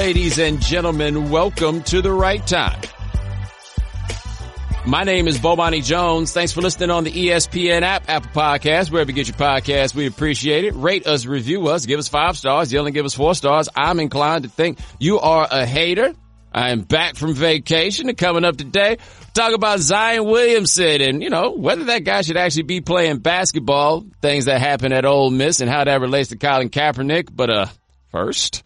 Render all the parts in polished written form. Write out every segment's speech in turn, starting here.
ladies and gentlemen. Welcome to The Right Time. My name is Bomani Jones. Thanks for listening on the ESPN app, Apple Podcasts, wherever you get your podcasts. We appreciate it. Rate us, review us, give us 5 stars. You only give us 4 stars. I'm inclined to think you are a hater. I am back from vacation and coming up today, talk about Zion Williamson and, whether that guy should actually be playing basketball, things that happen at Ole Miss and how that relates to Colin Kaepernick. But, first.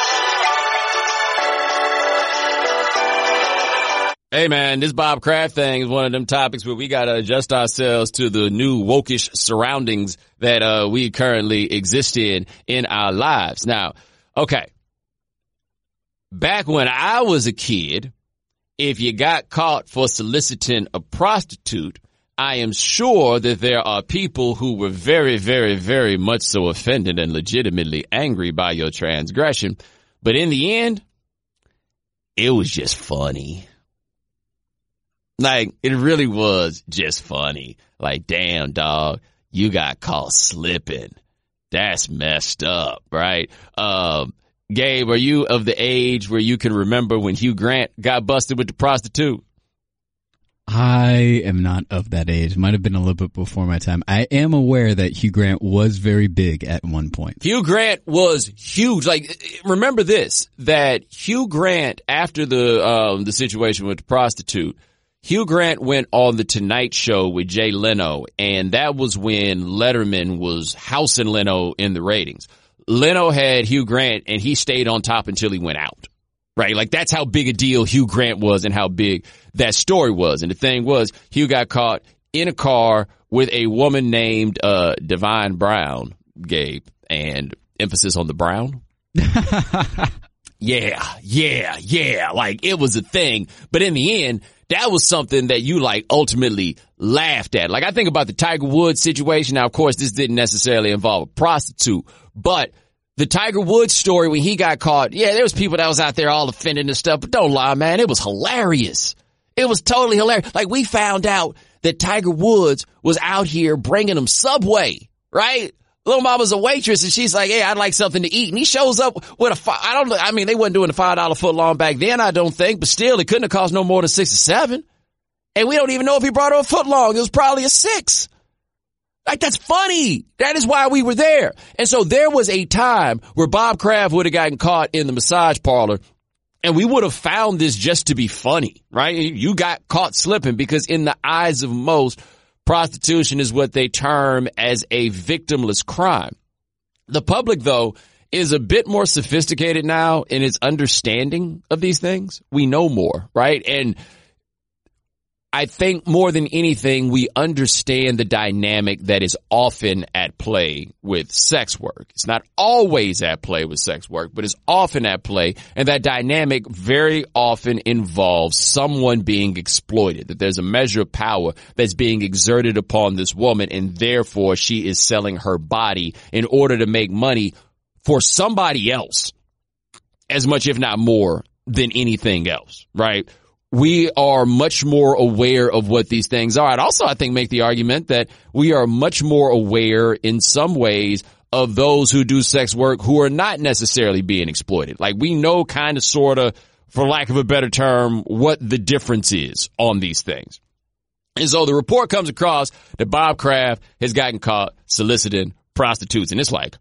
Hey man, this Bob Kraft thing is one of them topics where we gotta adjust ourselves to the new wokish surroundings that we currently exist in our lives. Now, okay. Back when I was a kid, if you got caught for soliciting a prostitute, I am sure that there are people who were very, very, very much so offended and legitimately angry by your transgression. But in the end, it was just funny. Like, it really was just funny. Like, damn, dog, you got caught slipping. That's messed up, right? Gabe, are you of the age where you can remember when Hugh Grant got busted with the prostitute? I am not of that age. Might have been a little bit before my time. I am aware that Hugh Grant was very big at one point. Hugh Grant was huge. Like, remember this, that Hugh Grant, after the situation with the prostitute, Hugh Grant went on The Tonight Show with Jay Leno, and that was when Letterman was housing Leno in the ratings. Leno had Hugh Grant, and he stayed on top until he went out, right? Like, that's how big a deal Hugh Grant was and how big that story was. And the thing was, Hugh got caught in a car with a woman named Divine Brown, Gabe, and emphasis on the Brown. Yeah. Like, it was a thing. But in the end, that was something that you, ultimately laughed at. Like, I think about the Tiger Woods situation. Now, of course, this didn't necessarily involve a prostitute, but the Tiger Woods story when he got caught, there was people that was out there all offended and stuff, but don't lie, man, it was hilarious. It was totally hilarious. Like, we found out that Tiger Woods was out here bringing them Subway, right? Little mama's a waitress, and she's like, hey, I'd like something to eat. And he shows up with they wasn't doing the $5 foot long back then, I don't think, but still, it couldn't have cost no more than 6 or 7. And we don't even know if he brought her a foot long. It was probably a 6. Like, that's funny. That is why we were there. And so there was a time where Bob Kraft would have gotten caught in the massage parlor, and we would have found this just to be funny, right? You got caught slipping because in the eyes of most, prostitution is what they term as a victimless crime. The public, though, is a bit more sophisticated now in its understanding of these things. We know more, right? And I think more than anything, we understand the dynamic that is often at play with sex work. It's not always at play with sex work, but it's often at play. And that dynamic very often involves someone being exploited, that there's a measure of power that's being exerted upon this woman, and therefore she is selling her body in order to make money for somebody else as much, if not more, than anything else, right? We are much more aware of what these things are. I'd also, I think, make the argument that we are much more aware in some ways of those who do sex work who are not necessarily being exploited. Like, we know kind of, sort of, for lack of a better term, what the difference is on these things. And so the report comes across that Bob Kraft has gotten caught soliciting prostitutes. And it's like,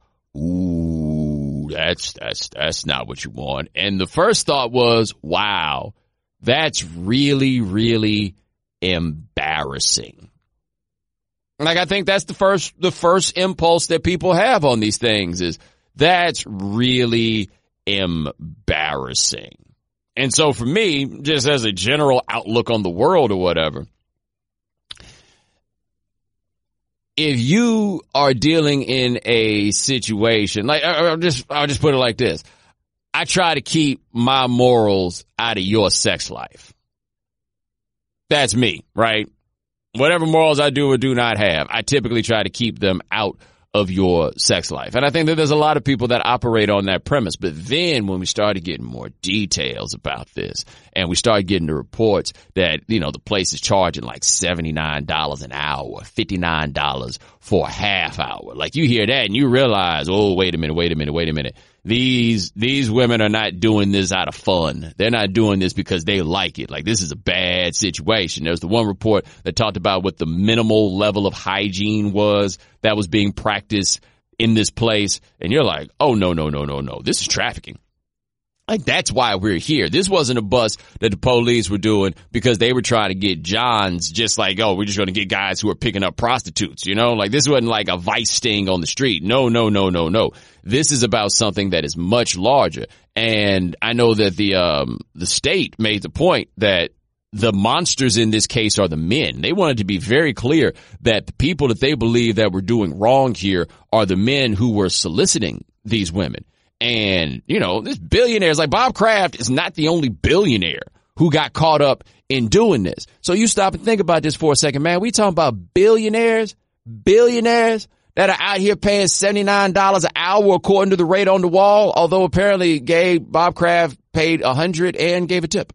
ooh, that's not what you want. And the first thought was, wow, that's really, really embarrassing. Like, I think that's the first impulse that people have on these things is that's really embarrassing. And so for me, just as a general outlook on the world or whatever, if you are dealing in a situation, like, I'll just put it like this. I try to keep my morals out of your sex life. That's me, right? Whatever morals I do or do not have, I typically try to keep them out of your sex life. And I think that there's a lot of people that operate on that premise. But then when we started getting more details about this and we started getting the reports that, you know, the place is charging like $79 an hour, $59 for a half hour. Like, you hear that and you realize, oh, wait a minute. these women are not doing this out of fun. They're not doing this because they like it. Like, this is a bad situation. There's the one report that talked about what the minimal level of hygiene was that was being practiced in this place. And you're like, oh, no. This is trafficking. Like, that's why we're here. This wasn't a bust that the police were doing because they were trying to get Johns, just like, oh, we're just going to get guys who are picking up prostitutes, you know? Like, this wasn't like a vice sting on the street. No. This is about something that is much larger. And I know that the state made the point that the monsters in this case are the men. They wanted to be very clear that the people that they believe that were doing wrong here are the men who were soliciting these women. And, you know, this billionaires like Bob Kraft is not the only billionaire who got caught up in doing this. So you stop and think about this for a second, man. We talking about billionaires that are out here paying $79 an hour according to the rate on the wall, although apparently Bob Kraft paid $100 and gave a tip.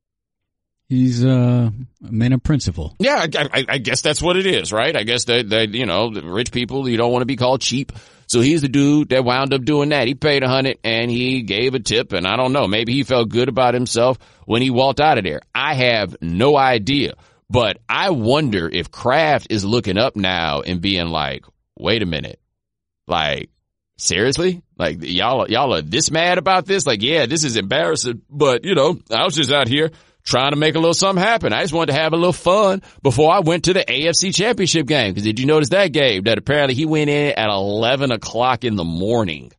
He's a man of principle. Yeah, I guess that's what it is, right? I guess that you know, the rich people, you don't want to be called cheap. So he's the dude that wound up doing that. He paid $100 and he gave a tip, and I don't know, maybe he felt good about himself when he walked out of there. I have no idea, but I wonder if Kraft is looking up now and being like, wait a minute, like, seriously? Like, y'all are this mad about this? Like, yeah, this is embarrassing, but, you know, I was just out here trying to make a little something happen. I just wanted to have a little fun before I went to the AFC Championship game. Because did you notice that, Gabe? That apparently he went in at 11 o'clock in the morning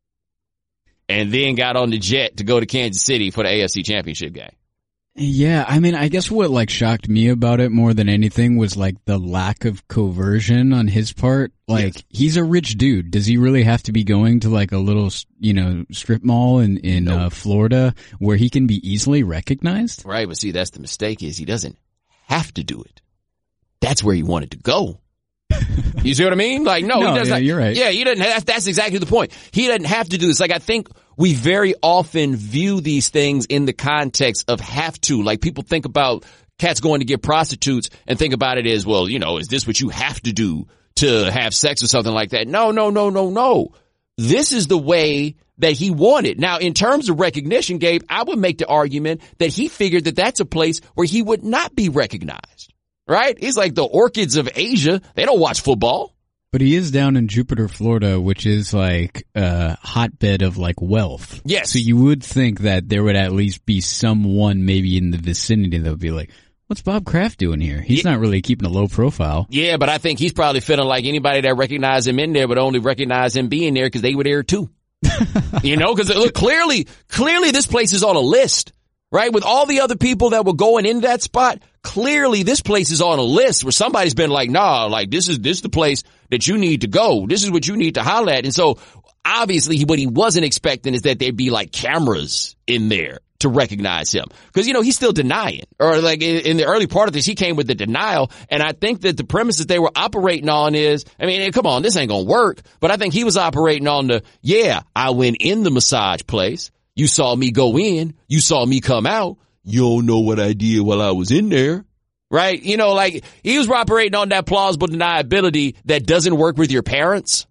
and then got on the jet to go to Kansas City for the AFC Championship game. Yeah, I mean, I guess what like shocked me about it more than anything was like the lack of coercion on his part. Like, yes. He's a rich dude. Does he really have to be going to like a little, you know, strip mall in nope. Florida where he can be easily recognized? Right, but see, that's the mistake is he doesn't have to do it. That's where he wanted to go. You see what I mean? Like, no, he doesn't. Yeah, you're right. Yeah, he doesn't have, that's exactly the point. He doesn't have to do this. Like, I think we very often view these things in the context of have to. Like, people think about cats going to get prostitutes and think about it as, well, you know, is this what you have to do to have sex or something like that? No. This is the way that he wanted. Now, in terms of recognition, Gabe, I would make the argument that he figured that that's a place where he would not be recognized. Right? He's like the orchids of Asia. They don't watch football. But he is down in Jupiter, Florida, which is like a hotbed of like wealth. Yes. So you would think that there would at least be someone maybe in the vicinity that would be like, what's Bob Kraft doing here? He's not really keeping a low profile. Yeah, but I think he's probably feeling like anybody that recognized him in there would only recognize him being there because they were there too. You know, because look, clearly this place is on a list. Right? With all the other people that were going in that spot, clearly this place is on a list where somebody's been like, nah, like this is the place that you need to go. This is what you need to holler at. And so obviously what he wasn't expecting is that there'd be like cameras in there to recognize him. Cause you know, he's still denying, or like in the early part of this, he came with the denial. And I think that the premise that they were operating on is, I mean, come on, this ain't gonna work. But I think he was operating on I went in the massage place. You saw me go in. You saw me come out. You don't know what I did while I was in there. Right? You know, like he was operating on that plausible deniability that doesn't work with your parents.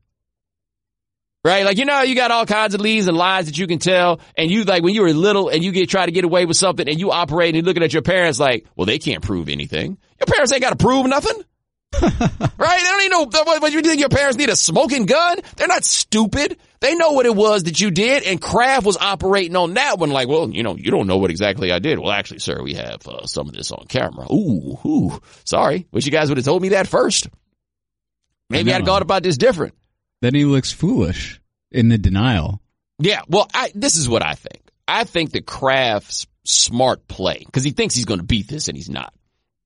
Right? Like, you know, you got all kinds of leads and lies that you can tell. And you like when you were little and you try to get away with something and you operate and looking at your parents like, well, they can't prove anything. Your parents ain't got to prove nothing. Right? They don't even know what you think your parents need a smoking gun. They're not stupid. They know what it was that you did, and Kraft was operating on that one like, well, you know, you don't know what exactly I did. Well, actually, sir, we have some of this on camera. Ooh, sorry. Wish you guys would have told me that first. Maybe I'd have gone about this different. Then he looks foolish in the denial. Yeah, well, this is what I think. I think that Kraft's smart play, because he thinks he's going to beat this, and he's not.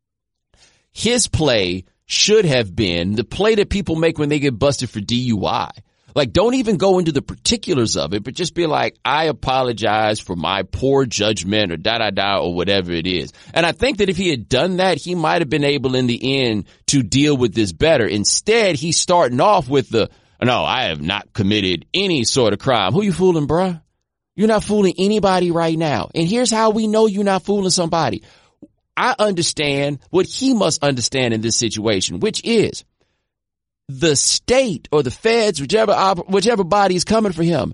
His play should have been the play that people make when they get busted for DUI. Like, don't even go into the particulars of it, but just be like, I apologize for my poor judgment or or whatever it is. And I think that if he had done that, he might have been able in the end to deal with this better. Instead, he's starting off with no, I have not committed any sort of crime. Who you fooling, bruh? You're not fooling anybody right now. And here's how we know you're not fooling somebody. I understand what he must understand in this situation, which is the state or the feds, whichever body is coming for him,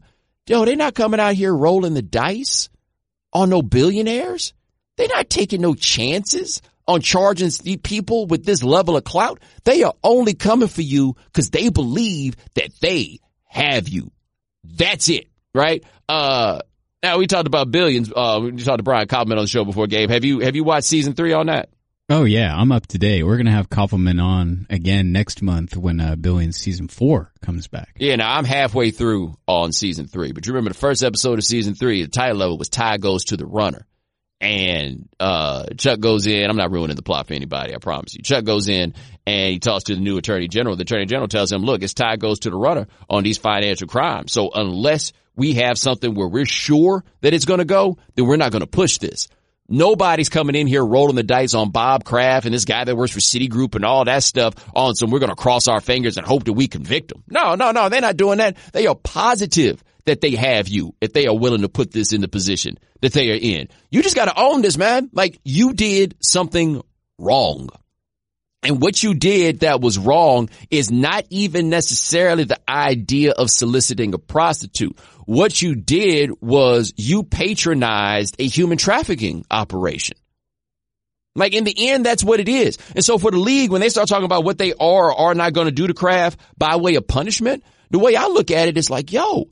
Yo, they're not coming out here rolling the dice on no billionaires. They're not taking no chances on charging people with this level of clout. They are only coming for you because they believe that they have you. That's it, right? Now we talked about billions. We talked to Brian Koppelman on the show before, Gabe. Have you watched season 3 on that? Oh yeah, I'm up to date. We're gonna have Koppelman on again next month when Billions season 4 comes back. Yeah, now I'm halfway through on season 3, but you remember the first episode of season 3, the title of it was Ty Goes to the Runner. And Chuck goes in. I'm not ruining the plot for anybody, I promise you. Chuck goes in and he talks to the new attorney general. The attorney general tells him, look, it's Ty Goes to the Runner on these financial crimes. So unless we have something where we're sure that it's going to go, then we're not going to push this. Nobody's coming in here rolling the dice on Bob Kraft and this guy that works for Citigroup and all that stuff on some we're going to cross our fingers and hope that we convict them. No, they're not doing that. They are positive that they have you if they are willing to put this in the position that they are in. You just got to own this, man. Like, you did something wrong. And what you did that was wrong is not even necessarily the idea of soliciting a prostitute. What you did was you patronized a human trafficking operation. Like, in the end, that's what it is. And so for the league, when they start talking about what they are or are not going to do to Kraft by way of punishment, the way I look at it is like, yo,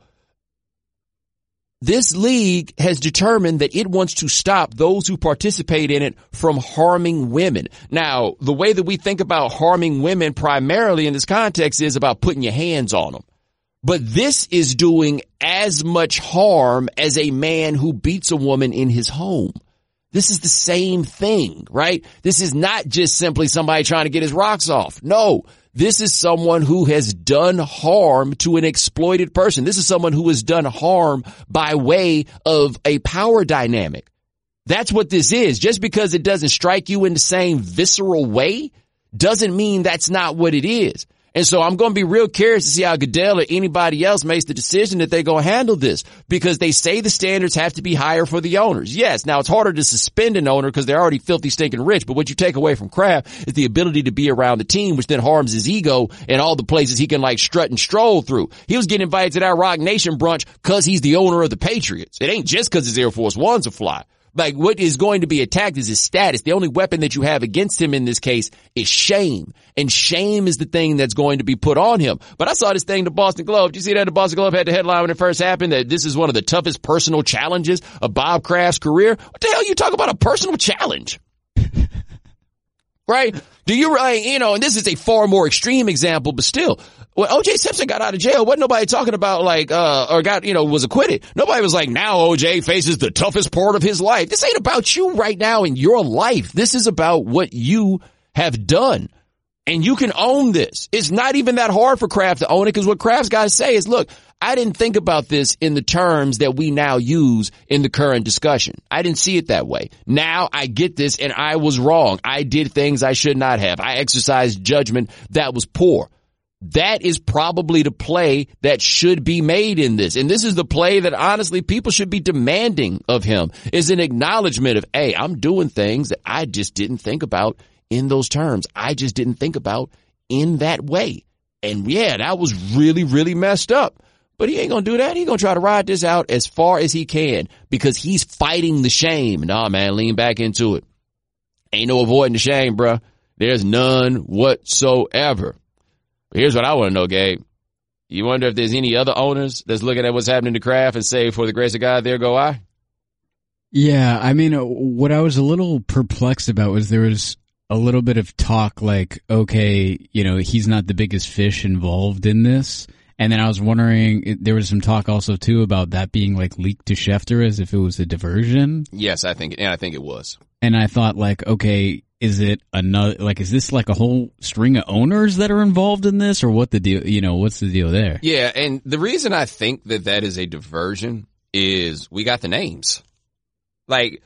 this league has determined that it wants to stop those who participate in it from harming women. Now, the way that we think about harming women primarily in this context is about putting your hands on them. But this is doing as much harm as a man who beats a woman in his home. This is the same thing, right? This is not just simply somebody trying to get his rocks off. No. This is someone who has done harm to an exploited person. This is someone who has done harm by way of a power dynamic. That's what this is. Just because it doesn't strike you in the same visceral way doesn't mean that's not what it is. And so I'm going to be real curious to see how Goodell or anybody else makes the decision that they're going to handle this, because they say the standards have to be higher for the owners. Yes, now it's harder to suspend an owner because they're already filthy, stinking rich, but what you take away from Kraft is the ability to be around the team, which then harms his ego and all the places he can like strut and stroll through. He was getting invited to that Rock Nation brunch because he's the owner of the Patriots. It ain't just because his Air Force Ones are fly. Like, what is going to be attacked is his status. The only weapon that you have against him in this case is shame. And shame is the thing that's going to be put on him. But I saw this thing, the Boston Globe. Did you see that the Boston Globe had the headline when it first happened that this is one of the toughest personal challenges of Bob Kraft's career? What the hell you talk about a personal challenge? Right? Do you, and this is a far more extreme example, but still, when O.J. Simpson got out of jail, wasn't nobody talking about was acquitted. Nobody was like, now O.J. faces the toughest part of his life. This ain't about you right now in your life. This is about what you have done. And you can own this. It's not even that hard for Kraft to own it, because what Kraft's got to say is, look, I didn't think about this in the terms that we now use in the current discussion. I didn't see it that way. Now I get this, and I was wrong. I did things I should not have. I exercised judgment that was poor. That is probably the play that should be made in this. And this is the play that honestly people should be demanding of him, is an acknowledgement of, hey, I'm doing things that I just didn't think about in those terms. I just didn't think about in that way. And yeah, that was really, really messed up. But he ain't going to do that. He's going to try to ride this out as far as he can, because he's fighting the shame. Nah, man, lean back into it. Ain't no avoiding the shame, bruh. There's none whatsoever. But here's what I want to know, Gabe. You wonder if there's any other owners that's looking at what's happening to Kraft and say, for the grace of God, there go I? Yeah, I mean, what I was a little perplexed about was there was a little bit of talk like, okay, he's not the biggest fish involved in this. And then I was wondering, there was some talk also too about that being like leaked to Schefter as if it was a diversion. Yes, I think it was. And I thought like, okay, is it another, like, is this like a whole string of owners that are involved in this, or what the deal, what's the deal there? Yeah. And the reason I think that is a diversion is we got the names. Like,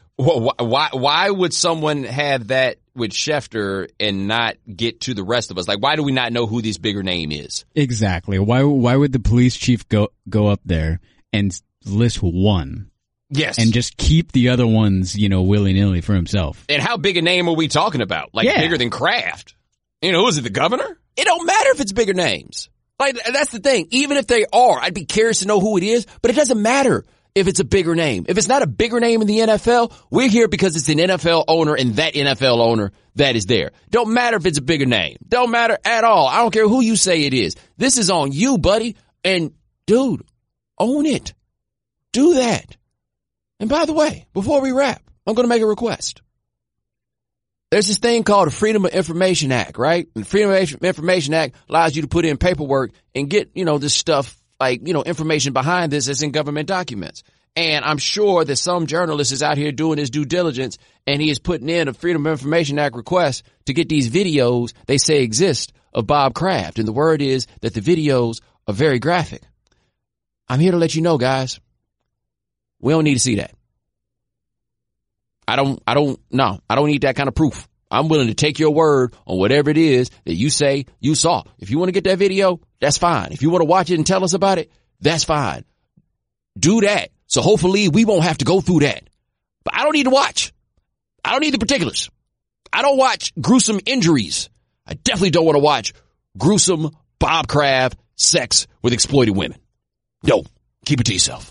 why would someone have that with Schefter and not get to the rest of us? Like, why do we not know who this bigger name is? Exactly. Why would the police chief go up there and list one? Yes. And just keep the other ones, willy-nilly for himself. And how big a name are we talking about? Like, bigger than Kraft? Was it the governor? It don't matter if it's bigger names. Like, that's the thing. Even if they are, I'd be curious to know who it is, but it doesn't matter if it's a bigger name. If it's not a bigger name in the NFL, we're here because it's an NFL owner and that NFL owner that is there. Don't matter if it's a bigger name. Don't matter at all. I don't care who you say it is. This is on you, buddy. And dude, own it. Do that. And by the way, before we wrap, I'm going to make a request. There's this thing called the Freedom of Information Act, right? And the Freedom of Information Act allows you to put in paperwork and get, this stuff like, information behind this that's in government documents. And I'm sure that some journalist is out here doing his due diligence and he is putting in a Freedom of Information Act request to get these videos they say exist of Bob Kraft. And the word is that the videos are very graphic. I'm here to let you know, guys, we don't need to see that. I don't need that kind of proof. I'm willing to take your word on whatever it is that you say you saw. If you want to get that video, that's fine. If you want to watch it and tell us about it, that's fine. Do that. So hopefully we won't have to go through that. But I don't need to watch. I don't need the particulars. I don't watch gruesome injuries. I definitely don't want to watch gruesome Bob Kraft sex with exploited women. No, keep it to yourself.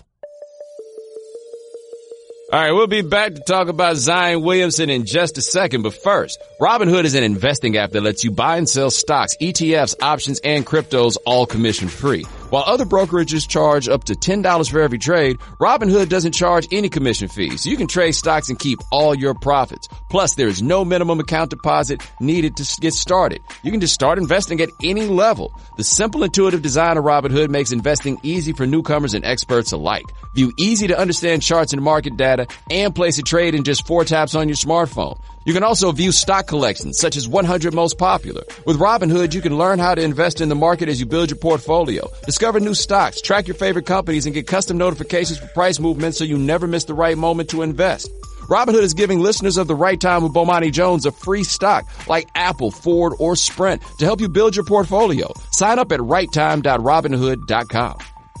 All right, we'll be back to talk about Zion Williamson in just a second. But first, Robinhood is an investing app that lets you buy and sell stocks, ETFs, options, and cryptos all commission free. While other brokerages charge up to $10 for every trade, Robinhood doesn't charge any commission fees. So you can trade stocks and keep all your profits. Plus, there is no minimum account deposit needed to get started. You can just start investing at any level. The simple, intuitive design of Robinhood makes investing easy for newcomers and experts alike. View easy to understand charts and market data and place a trade in just 4 taps on your smartphone. You can also view stock collections such as 100 most popular. With Robinhood, you can learn how to invest in the market as you build your portfolio. Discover new stocks, track your favorite companies, and get custom notifications for price movements so you never miss the right moment to invest. Robinhood is giving listeners of The Right Time with Bomani Jones a free stock like Apple, Ford, or Sprint to help you build your portfolio. Sign up at righttime.robinhood.com.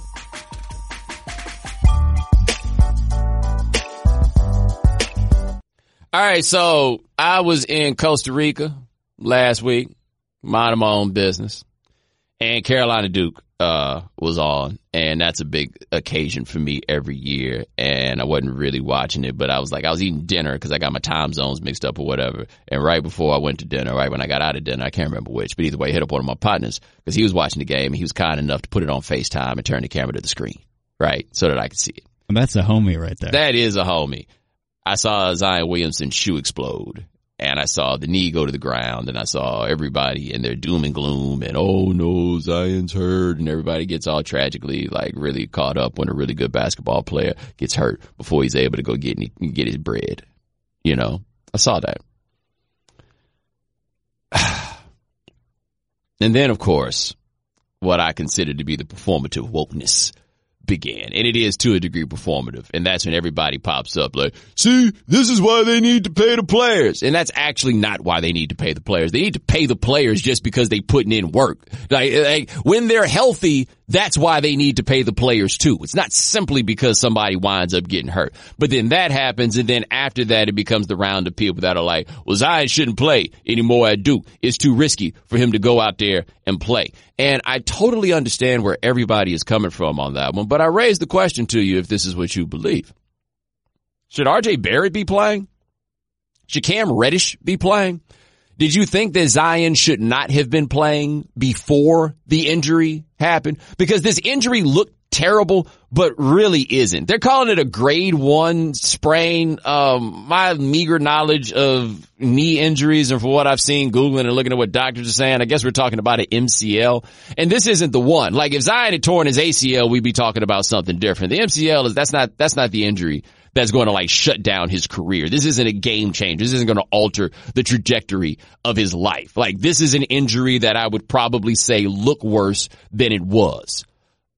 All right, so I was in Costa Rica last week, minding my own business, and Carolina Duke was on, and that's a big occasion for me every year, and I wasn't really watching it, but I was eating dinner because I got my time zones mixed up or whatever, and right before I went to dinner, right when I got out of dinner, I can't remember which, but either way, I hit up one of my partners because he was watching the game, and he was kind enough to put it on FaceTime and turn the camera to the screen, right, so that I could see it. That's a homie right there. That is a homie. I saw Zion Williamson's shoe explode, and I saw the knee go to the ground, and I saw everybody in their doom and gloom, and oh no, Zion's hurt, and everybody gets all tragically really caught up when a really good basketball player gets hurt before he's able to go get his bread. I saw that. And then, of course, what I consider to be the performative wokeness began, and it is to a degree performative, and that's when everybody pops up like, see, this is why they need to pay the players, and that's actually not why they need to pay the players. They need to pay the players just because they putting in work. Like when they're healthy, that's why they need to pay the players too. It's not simply because somebody winds up getting hurt. But then that happens, and then after that, it becomes the round of people that are like, well, Zion shouldn't play anymore at Duke. It's too risky for him to go out there and play. And I totally understand where everybody is coming from on that one, but I raise the question to you if this is what you believe. Should RJ Barrett be playing? Should Cam Reddish be playing? Did you think that Zion should not have been playing before the injury happened? Because this injury looked terrible, but really isn't. They're calling it a grade 1 sprain. My meager knowledge of knee injuries and for what I've seen Googling and looking at what doctors are saying, I guess we're talking about an MCL. And this isn't the one. Like if Zion had torn his ACL, we'd be talking about something different. The MCL that's not the injury that's going to shut down his career. This isn't a game changer. This isn't going to alter the trajectory of his life. This is an injury that I would probably say look worse than it was.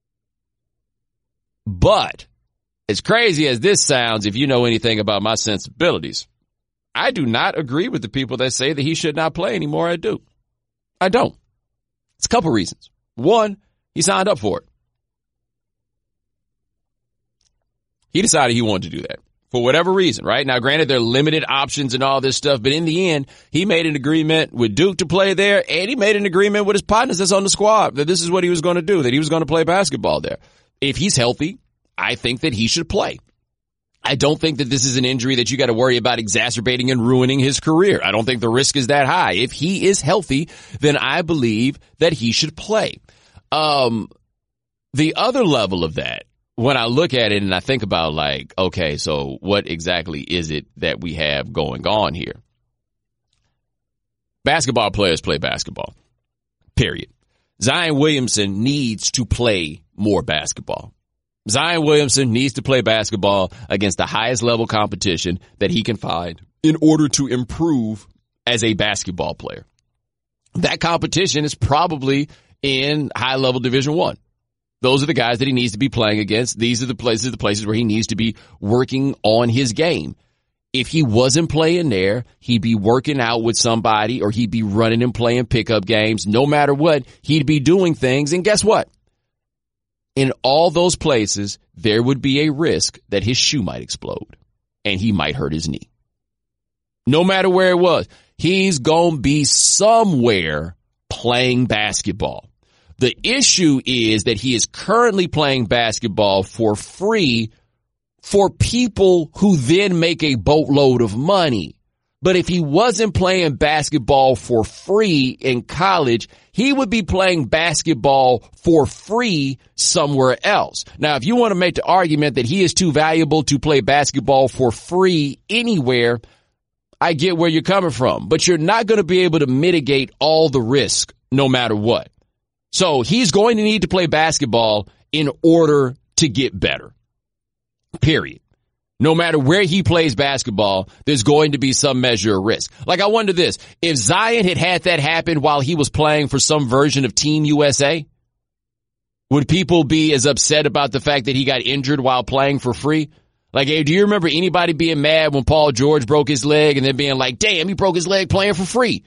But as crazy as this sounds, if you know anything about my sensibilities, I do not agree with the people that say that he should not play anymore at Duke. I don't. It's a couple reasons. One, he signed up for it. He decided he wanted to do that. for whatever reason, right? Now, granted, there are limited options and all this stuff, but in the end, he made an agreement with Duke to play there, and he made an agreement with his partners that's on the squad that this is what he was going to do, that he was going to play basketball there. If he's healthy, I think that he should play. I don't think that this is an injury that you got to worry about exacerbating and ruining his career. I don't think the risk is that high. If he is healthy, then I believe that he should play. The other level of that, when I look at it and I think about like, okay, so what exactly is it that we have going on here? Basketball players play basketball, period. Zion Williamson needs to play more basketball. Zion Williamson needs to play basketball against the highest level competition that he can find in order to improve as a basketball player. That competition is probably in high level Division I. Those are the guys that he needs to be playing against. These are the places where he needs to be working on his game. If he wasn't playing there, he'd be working out with somebody or he'd be running and playing pickup games. No matter what, he'd be doing things. And guess what? In all those places, there would be a risk that his shoe might explode and he might hurt his knee. No matter where it was, he's going to be somewhere playing basketball. The issue is that he is currently playing basketball for free for people who then make a boatload of money. But if he wasn't playing basketball for free in college, he would be playing basketball for free somewhere else. Now, if you want to make the argument that he is too valuable to play basketball for free anywhere, I get where you're coming from. But you're not going to be able to mitigate all the risk no matter what. So he's going to need to play basketball in order to get better. Period. No matter where he plays basketball, there's going to be some measure of risk. Like, I wonder this. If Zion had that happen while he was playing for some version of Team USA, would people be as upset about the fact that he got injured while playing for free? Like, hey, do you remember anybody being mad when Paul George broke his leg and then being like, damn, he broke his leg playing for free?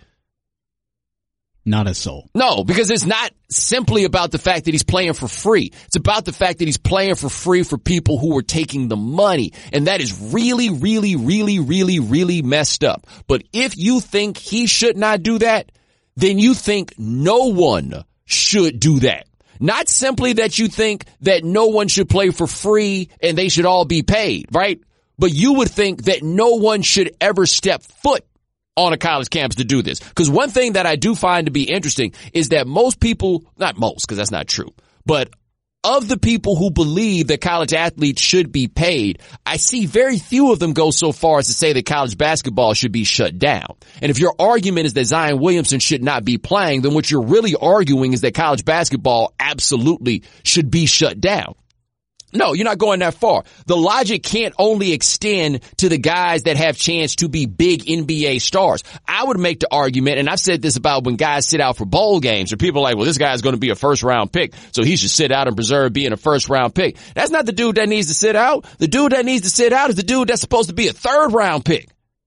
Not a soul. No, because it's not simply about the fact that he's playing for free. It's about the fact that he's playing for free for people who are taking the money. And that is really, really, really, really, really messed up. But if you think he should not do that, then you think no one should do that. Not simply that you think that no one should play for free and they should all be paid, right? But you would think that no one should ever step foot on a college campus to do this. Because one thing that I do find to be interesting is that most people, not most, because that's not true, but of the people who believe that college athletes should be paid, I see very few of them go so far as to say that college basketball should be shut down. And if your argument is that Zion Williamson should not be playing, then what you're really arguing is that college basketball absolutely should be shut down. No, you're not going that far. The logic can't only extend to the guys that have chance to be big NBA stars. I would make the argument, and I've said this about when guys sit out for bowl games, or people are like, well, this guy's going to be a first round pick, so he should sit out and preserve being a first round pick. That's not the dude that needs to sit out. The dude that needs to sit out is the dude that's supposed to be a third round pick.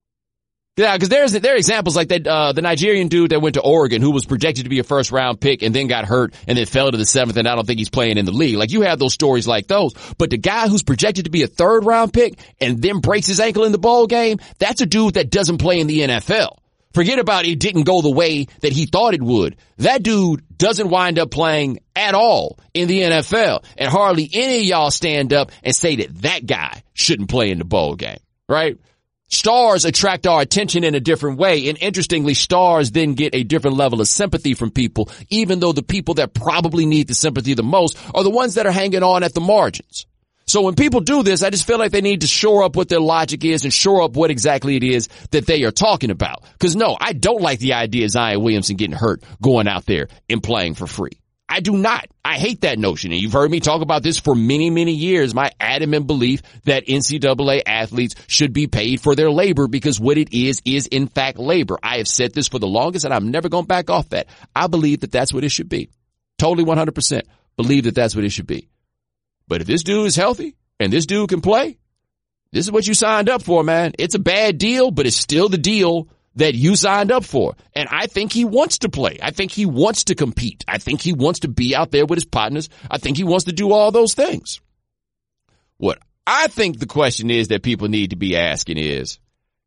Yeah, because there are examples like that, the Nigerian dude that went to Oregon who was projected to be a first round pick and then got hurt and then fell to the seventh, and I don't think he's playing in the league. Like, you have those stories like those. But the guy who's projected to be a third round pick and then breaks his ankle in the bowl game, that's a dude that doesn't play in the NFL. Forget about it didn't go the way that he thought it would. That dude doesn't wind up playing at all in the NFL. And hardly any of y'all stand up and say that that guy shouldn't play in the bowl game, right? Stars attract our attention in a different way, and interestingly, stars then get a different level of sympathy from people, even though the people that probably need the sympathy the most are the ones that are hanging on at the margins. So when people do this, I just feel like they need to shore up what their logic is and shore up what exactly it is that they are talking about. Because no, I don't like the idea of Zion Williamson getting hurt going out there and playing for free. I do not. I hate that notion. And you've heard me talk about this for many, many years. My adamant belief that NCAA athletes should be paid for their labor, because what it is in fact labor. I have said this for the longest, and I'm never going to back off that. I believe that that's what it should be. Totally 100% believe that that's what it should be. But if this dude is healthy and this dude can play, this is what you signed up for, man. It's a bad deal, but it's still the deal that you signed up for. And I think he wants to play. I think he wants to compete. I think he wants to be out there with his partners. I think he wants to do all those things. What I think the question is that people need to be asking is,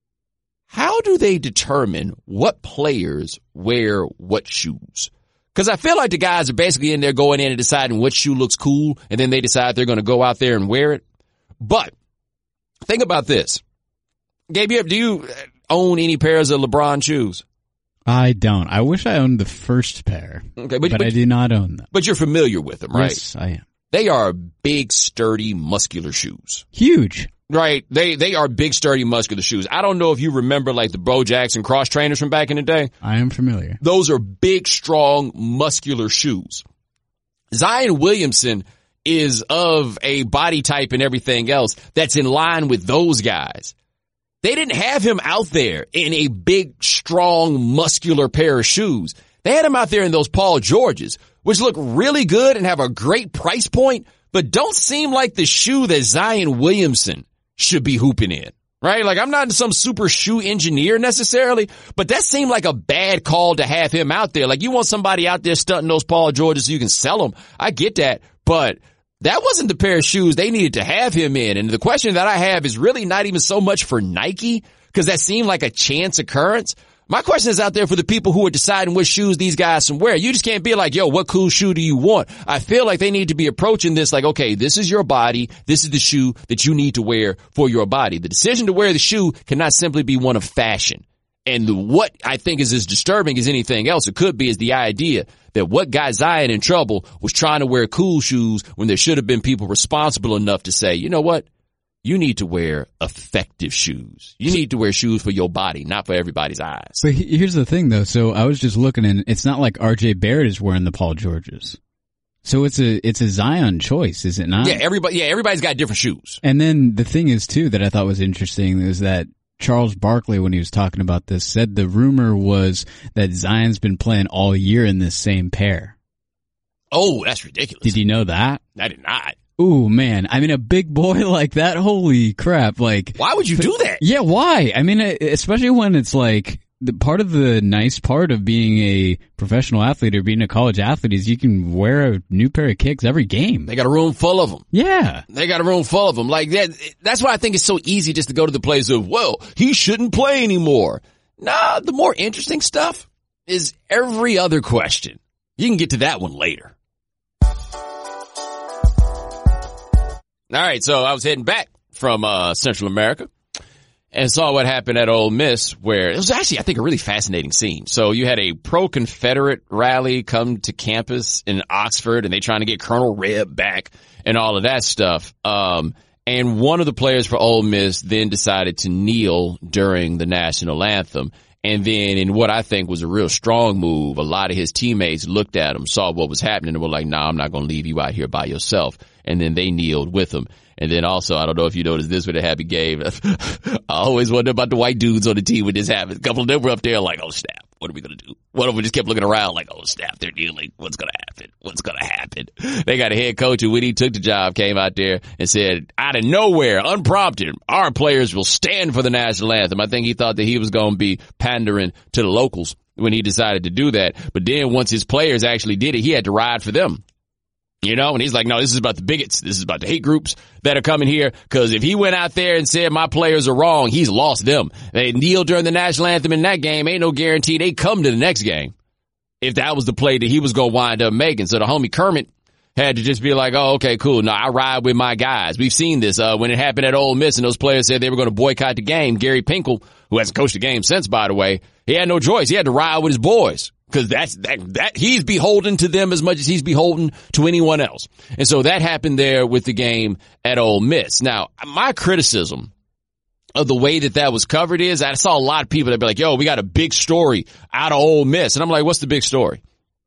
how do they determine what players wear what shoes? Because I feel like the guys are basically in there going in and deciding what shoe looks cool, and then they decide they're going to go out there and wear it. But think about this. Gabe, do you own any pairs of LeBron shoes? I don't. I wish I owned the first pair, okay, but I do not own them. But you're familiar with them, right? Yes, I am. They are big, sturdy, muscular shoes. Huge. Right. They are big, sturdy, muscular shoes. I don't know if you remember like the Bo Jackson cross trainers from back in the day. I am familiar. Those are big, strong, muscular shoes. Zion Williamson is of a body type and everything else that's in line with those guys. They didn't have him out there in a big, strong, muscular pair of shoes. They had him out there in those Paul Georges, which look really good and have a great price point, but don't seem like the shoe that Zion Williamson should be hooping in, right? Like, I'm not some super shoe engineer necessarily, but that seemed like a bad call to have him out there. Like, you want somebody out there stunting those Paul Georges so you can sell them. I get that, but that wasn't the pair of shoes they needed to have him in. And the question that I have is really not even so much for Nike, because that seemed like a chance occurrence. My question is out there for the people who are deciding what shoes these guys can wear. You just can't be like, yo, what cool shoe do you want? I feel like they need to be approaching this like, okay, this is your body. This is the shoe that you need to wear for your body. The decision to wear the shoe cannot simply be one of fashion. And what I think is as disturbing as anything else it could be is the idea that what got Zion in trouble was trying to wear cool shoes when there should have been people responsible enough to say, you know what? You need to wear effective shoes. You need to wear shoes for your body, not for everybody's eyes. But here's the thing, though. So I was just looking, and it's not like R.J. Barrett is wearing the Paul Georges. So it's a Zion choice, is it not? Yeah, everybody's got different shoes. And then the thing is, too, that I thought was interesting is that Charles Barkley, when he was talking about this, said the rumor was that Zion's been playing all year in this same pair. Oh, that's ridiculous. Did you know that? I did not. Ooh, man. I mean, a big boy like that, holy crap. Like, why would you do that? Yeah, why? I mean, especially when it's like, the part of the nice part of being a professional athlete or being a college athlete is you can wear a new pair of kicks every game. They got a room full of them. Yeah. They got a room full of them. Like that. That's why I think it's so easy just to go to the place of, well, he shouldn't play anymore. Nah, the more interesting stuff is every other question. You can get to that one later. All right, so I was heading back from Central America and saw what happened at Ole Miss, where it was actually, I think, a really fascinating scene. So you had a pro-Confederate rally come to campus in Oxford, and they trying to get Colonel Reb back and all of that stuff. And one of the players for Ole Miss then decided to kneel during the national anthem. And then in what I think was a real strong move, a lot of his teammates looked at him, saw what was happening, and were like, nah, I'm not going to leave you out here by yourself. And then they kneeled with him. And then also, I don't know if you noticed this with a happy game. I always wonder about the white dudes on the team when this happens. A couple of them were up there like, oh, snap. What are we going to do? One of them just kept looking around like, oh, snap, they're kneeling. What's going to happen? What's going to happen? They got a head coach who, when he took the job, came out there and said, out of nowhere, unprompted, our players will stand for the national anthem. I think he thought that he was going to be pandering to the locals when he decided to do that. But then once his players actually did it, he had to ride for them. You know, and he's like, no, this is about the bigots. This is about the hate groups that are coming here. Because if he went out there and said my players are wrong, he's lost them. They kneel during the national anthem in that game. Ain't no guarantee they come to the next game if that was the play that he was going to wind up making. So the homie Kermit had to just be like, oh, okay, cool. No, I ride with my guys. We've seen this when it happened at Ole Miss and those players said they were going to boycott the game. Gary Pinkel, who hasn't coached the game since, by the way, he had no choice. He had to ride with his boys. Because that he's beholden to them as much as he's beholden to anyone else. And so that happened there with the game at Ole Miss. Now, my criticism of the way that was covered is I saw a lot of people that be like, yo, we got a big story out of Ole Miss. And I'm like, what's the big story?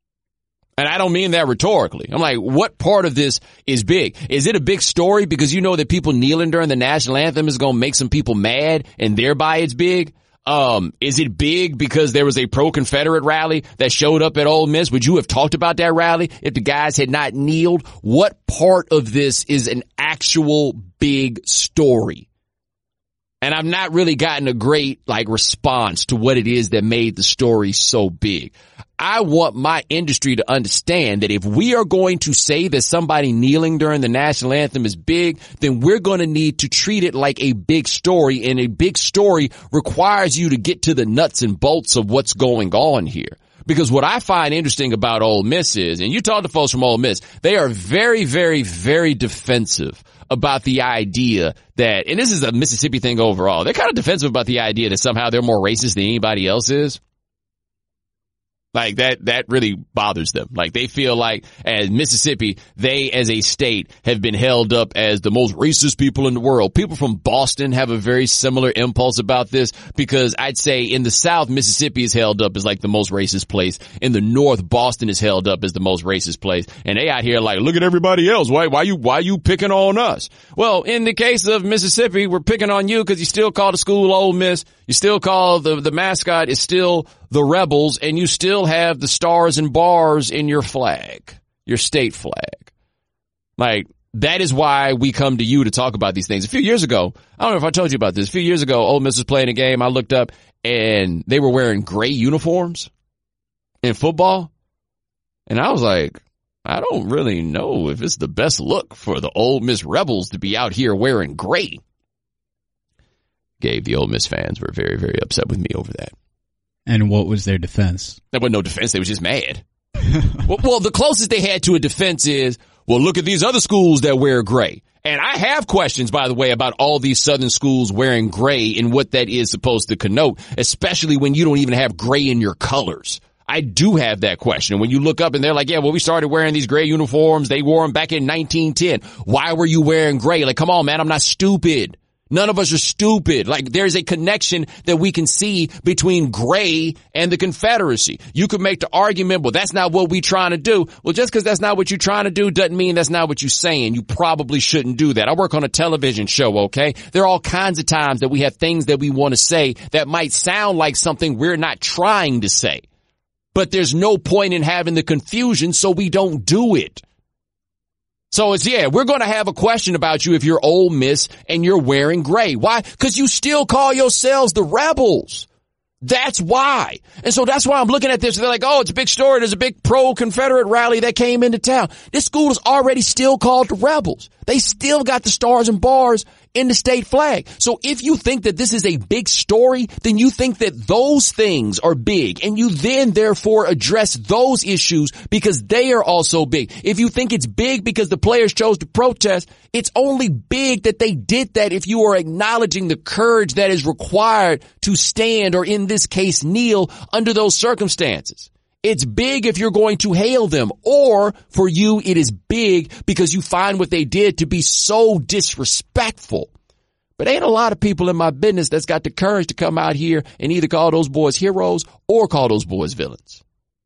And I don't mean that rhetorically. I'm like, what part of this is big? Is it a big story because you know that people kneeling during the national anthem is going to make some people mad and thereby it's big? Is it big because there was a pro-Confederate rally that showed up at Ole Miss? Would you have talked about that rally if the guys had not kneeled? What part of this is an actual big story? And I've not really gotten a great response to what it is that made the story so big. I want my industry to understand that if we are going to say that somebody kneeling during the national anthem is big, then we're going to need to treat it like a big story, and a big story requires you to get to the nuts and bolts of what's going on here. Because what I find interesting about Ole Miss is, and you talk to folks from Ole Miss, they are very, very, very defensive about the idea that, and this is a Mississippi thing overall, they're kind of defensive about the idea that somehow they're more racist than anybody else is. Like that really bothers them. Like they feel like as Mississippi, they as a state have been held up as the most racist people in the world. People from Boston have a very similar impulse about this because I'd say in the South, Mississippi is held up as like the most racist place. In the North, Boston is held up as the most racist place. And they out here like, look at everybody else. Why you picking on us? Well, in the case of Mississippi, we're picking on you because you still call the school Ole Miss. You still call the mascot is still the Rebels, and you still have the stars and bars in your flag, your state flag. Like, that is why we come to you to talk about these things. A few years ago, I don't know if I told you about this. A few years ago, Ole Miss was playing a game. I looked up, and they were wearing gray uniforms in football. And I was like, I don't really know if it's the best look for the Ole Miss Rebels to be out here wearing gray. The Ole Miss fans were very, very upset with me over that. And what was their defense? There was no defense. They was just mad. well, the closest they had to a defense is, well, look at these other schools that wear gray. And I have questions, by the way, about all these Southern schools wearing gray and what that is supposed to connote, especially when you don't even have gray in your colors. I do have that question. When you look up and they're like, yeah, well, we started wearing these gray uniforms. They wore them back in 1910. Why were you wearing gray? Like, come on, man, I'm not stupid. None of us are stupid. Like, there's a connection that we can see between gray and the Confederacy. You could make the argument, well, that's not what we're trying to do. Well, just because that's not what you're trying to do doesn't mean that's not what you're saying. You probably shouldn't do that. I work on a television show, okay? There are all kinds of times that we have things that we want to say that might sound like something we're not trying to say. But there's no point in having the confusion, so we don't do it. So we're going to have a question about you if you're Ole Miss and you're wearing gray. Why? Because you still call yourselves the Rebels. That's why. And so that's why I'm looking at this. They're like, oh, it's a big story. There's a big pro-Confederate rally that came into town. This school is already still called the Rebels. They still got the stars and bars in the state flag. So if you think that this is a big story, then you think that those things are big, and you then therefore address those issues because they are also big. If you think it's big because the players chose to protest, it's only big that they did that if you are acknowledging the courage that is required to stand, or in this case kneel, under those circumstances. It's big if you're going to hail them, or for you, it is big because you find what they did to be so disrespectful. But ain't a lot of people in my business that's got the courage to come out here and either call those boys heroes or call those boys villains.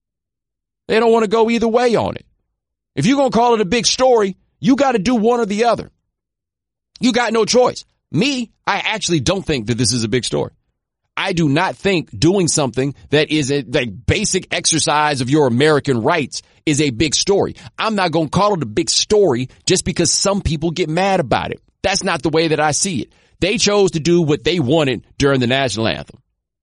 They don't want to go either way on it. If you're going to call it a big story, you got to do one or the other. You got no choice. Me, I actually don't think that this is a big story. I do not think doing something that is a basic exercise of your American rights is a big story. I'm not going to call it a big story just because some people get mad about it. That's not the way that I see it. They chose to do what they wanted during the national anthem.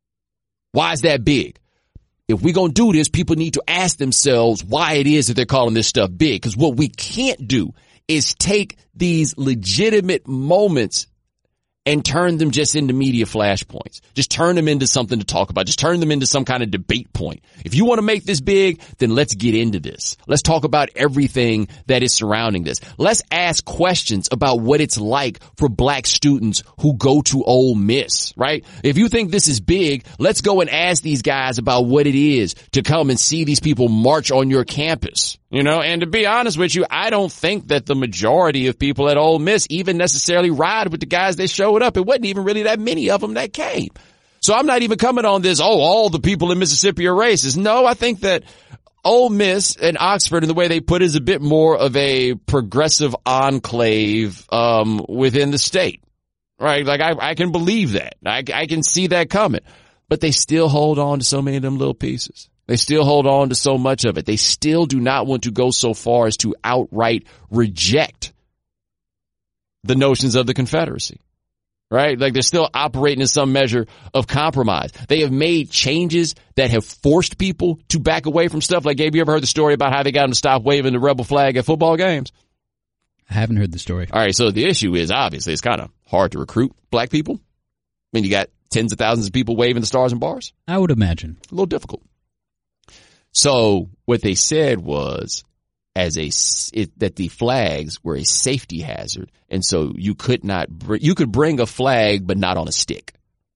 Why is that big? If we're going to do this, people need to ask themselves why it is that they're calling this stuff big. Because what we can't do is take these legitimate moments and turn them just into media flashpoints. Just turn them into something to talk about. Just turn them into some kind of debate point. If you want to make this big, then let's get into this. Let's talk about everything that is surrounding this. Let's ask questions about what it's like for black students who go to Ole Miss, right? If you think this is big, let's go and ask these guys about what it is to come and see these people march on your campus. You know, and to be honest with you, I don't think that the majority of people at Ole Miss even necessarily ride with the guys that showed up. It wasn't even really that many of them that came. So I'm not even coming on this, all the people in Mississippi are racist. No, I think that Ole Miss and Oxford, and the way they put it, is a bit more of a progressive enclave within the state. Right? Like I can believe that. I can see that coming. But they still hold on to so many of them little pieces. They still hold on to so much of it. They still do not want to go so far as to outright reject the notions of the Confederacy. right? Like they're still operating in some measure of compromise. They have made changes that have forced people to back away from stuff. Like, Gabe, you ever heard the story about how they got them to stop waving the rebel flag at football games? I haven't heard the story. All right, so the issue is obviously it's kind of hard to recruit black people. I mean, you got tens of thousands of people waving the stars in bars. I would imagine. A little difficult. So what they said was that the flags were a safety hazard, and so you could bring a flag but not on a stick.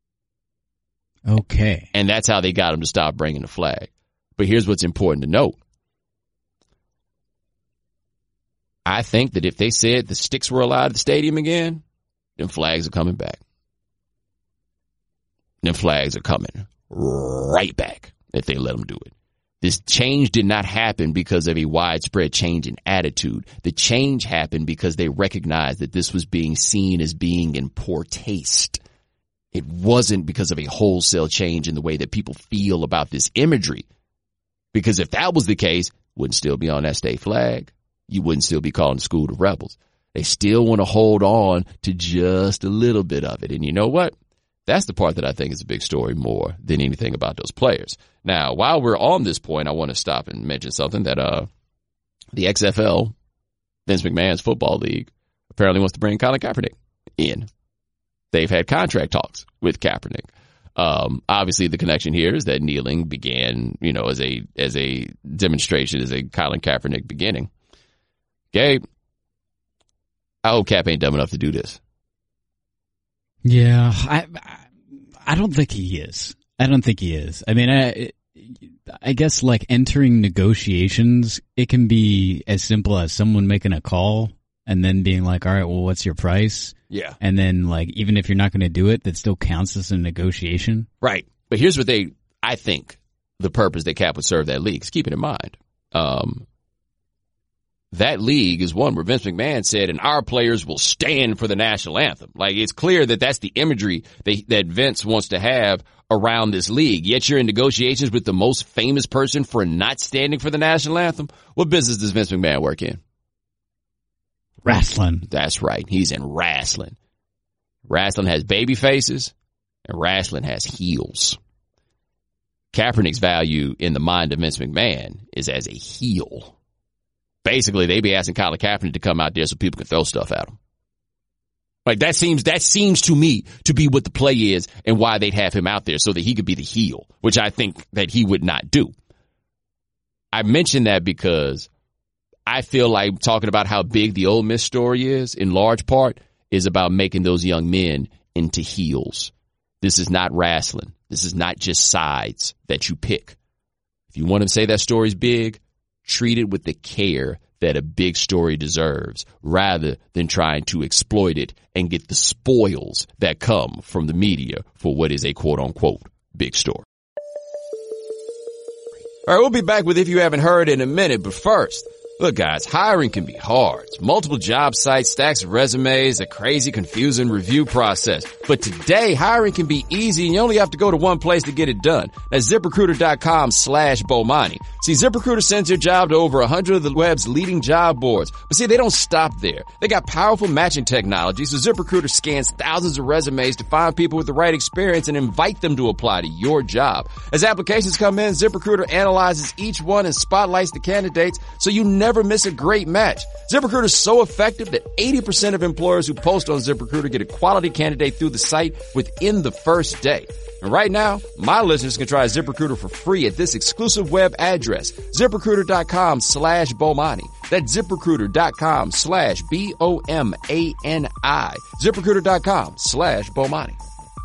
Okay. And that's how they got them to stop bringing the flag. But here's what's important to note. I think that if they said the sticks were allowed at the stadium again, then flags are coming back. Then flags are coming right back if they let them do it. This change did not happen because of a widespread change in attitude. The change happened because they recognized that this was being seen as being in poor taste. It wasn't because of a wholesale change in the way that people feel about this imagery. Because if that was the case, wouldn't still be on that state flag. You wouldn't still be calling the school the rebels. They still want to hold on to just a little bit of it. And you know what? That's the part that I think is a big story more than anything about those players. Now, while we're on this point, I want to stop and mention something that the XFL, Vince McMahon's football league, apparently wants to bring Colin Kaepernick in. They've had contract talks with Kaepernick. Obviously, the connection here is that kneeling began, as a demonstration, as a Colin Kaepernick beginning. Gabe, I hope Cap ain't dumb enough to do this. Yeah, I don't think he is. I don't think he is. I mean, I guess like entering negotiations, it can be as simple as someone making a call and then being like, all right, well, what's your price? Yeah. And then like, even if you're not going to do it, that still counts as a negotiation. Right. But here's what I think the purpose that Cap would serve that league. Because keep it in mind. That league is one where Vince McMahon said, and our players will stand for the national anthem. Like, it's clear that that's the imagery that Vince wants to have around this league. Yet you're in negotiations with the most famous person for not standing for the national anthem. What business does Vince McMahon work in? Wrestling. That's right. He's in wrestling. Wrestling has baby faces, and wrestling has heels. Kaepernick's value in the mind of Vince McMahon is as a heel. Basically, they be asking Colin Kaepernick to come out there so people can throw stuff at him. Like, that seems to me to be what the play is and why they'd have him out there so that he could be the heel, which I think that he would not do. I mention that because I feel like talking about how big the Ole Miss story is, in large part, is about making those young men into heels. This is not wrestling. This is not just sides that you pick. If you want to say that story's big, treat it with the care that a big story deserves, rather than trying to exploit it and get the spoils that come from the media for what is a quote-unquote big story. All right, we'll be back with If You Haven't Heard in a minute, but first, look, guys, hiring can be hard. It's multiple job sites, stacks of resumes, a crazy, confusing review process. But today, hiring can be easy, and you only have to go to one place to get it done. That's ZipRecruiter.com/Bomani. See, ZipRecruiter sends your job to over 100 of the web's leading job boards. But see, they don't stop there. They got powerful matching technology, so ZipRecruiter scans thousands of resumes to find people with the right experience and invite them to apply to your job. As applications come in, ZipRecruiter analyzes each one and spotlights the candidates so you never miss a great match. ZipRecruiter is so effective that 80% of employers who post on ZipRecruiter get a quality candidate through the site within the first day. And right now, my listeners can try ZipRecruiter for free at this exclusive web address, ZipRecruiter.com/Bomani. That's ZipRecruiter.com/BOMANI. ZipRecruiter.com/Bomani.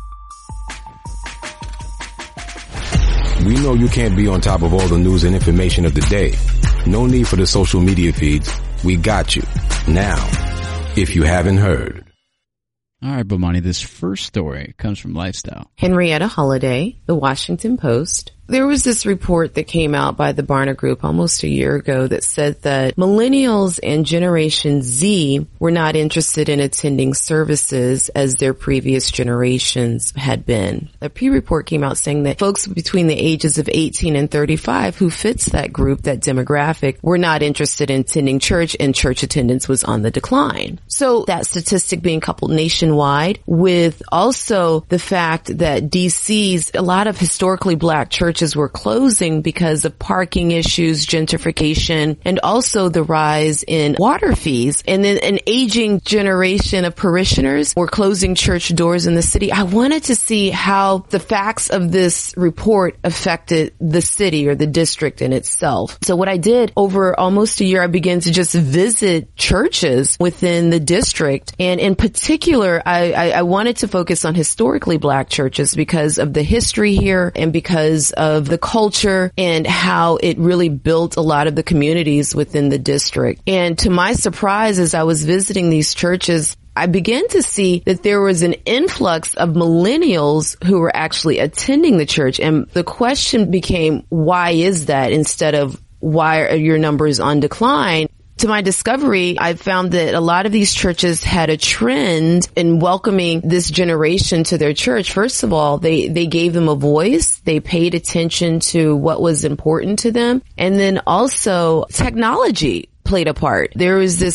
We know you can't be on top of all the news and information of the day. No need for the social media feeds. We got you. Now, if you haven't heard. All right, Bomani, this first story comes from Lifestyle. Henrietta Holliday, The Washington Post, There was this report that came out by the Barna Group almost a year ago that said that millennials and Generation Z were not interested in attending services as their previous generations had been. A Pew report came out saying that folks between the ages of 18 and 35 who fits that group, that demographic, were not interested in attending church, and church attendance was on the decline. So that statistic being coupled nationwide with also the fact that DC's, a lot of historically black churches were closing because of parking issues, gentrification, and also the rise in water fees. And then an aging generation of parishioners were closing church doors in the city. I wanted to see how the facts of this report affected the city or the district in itself. So what I did over almost a year, I began to just visit churches within the district. And in particular, I wanted to focus on historically black churches because of the history here and because of the culture and how it really built a lot of the communities within the district. And to my surprise, as I was visiting these churches, I began to see that there was an influx of millennials who were actually attending the church. And the question became, why is that, instead of why are your numbers on decline? To my discovery, I found that a lot of these churches had a trend in welcoming this generation to their church. First of all, they gave them a voice. They paid attention to what was important to them. And then also technology played a part. There was this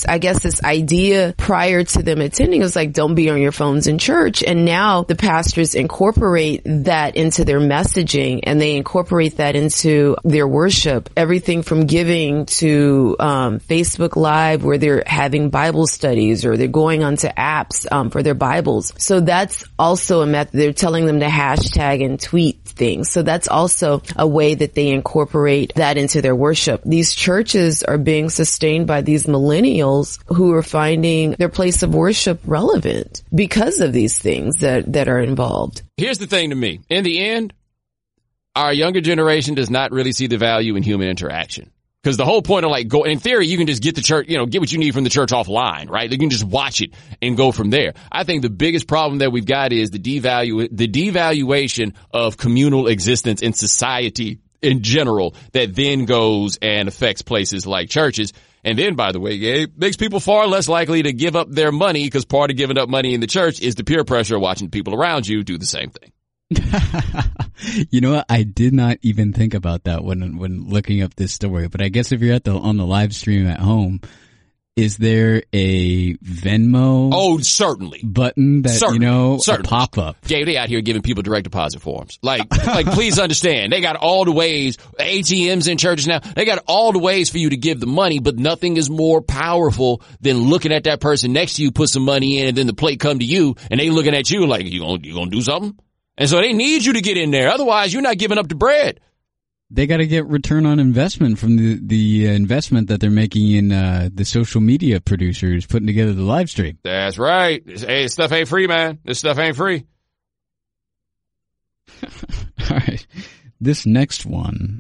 idea prior to them attending. It was like, don't be on your phones in church. And now the pastors incorporate that into their messaging, and they incorporate that into their worship. Everything from giving to Facebook Live, where they're having Bible studies, or they're going onto apps for their Bibles. So that's also a method. They're telling them to hashtag and tweet things. So that's also a way that they incorporate that into their worship. These churches are being sustained by these millennials who are finding their place of worship relevant because of these things that are involved. Here's the thing to me. In the end, our younger generation does not really see the value in human interaction. Because the whole point of in theory, you can just get the church, get what you need from the church offline, right? You can just watch it and go from there. I think the biggest problem that we've got is the devaluation of communal existence in society in general, that then goes and affects places like churches. And then, by the way, it makes people far less likely to give up their money, because part of giving up money in the church is the peer pressure of watching people around you do the same thing. You know what? I did not even think about that when looking up this story. But I guess if you're on the live stream at home, is there a Venmo? Oh, certainly. Button that, certainly. A pop-up? Yeah, they out here giving people direct deposit forms. Please understand. They got all the ways, ATMs in churches now, they got all the ways for you to give the money, but nothing is more powerful than looking at that person next to you, put some money in, and then the plate come to you, and they looking at you like, you gonna do something? And so they need you to get in there. Otherwise, you're not giving up the bread. They got to get return on investment from the investment that they're making in the social media producers putting together the live stream. That's right. This stuff ain't free, man. This stuff ain't free. All right. This next one,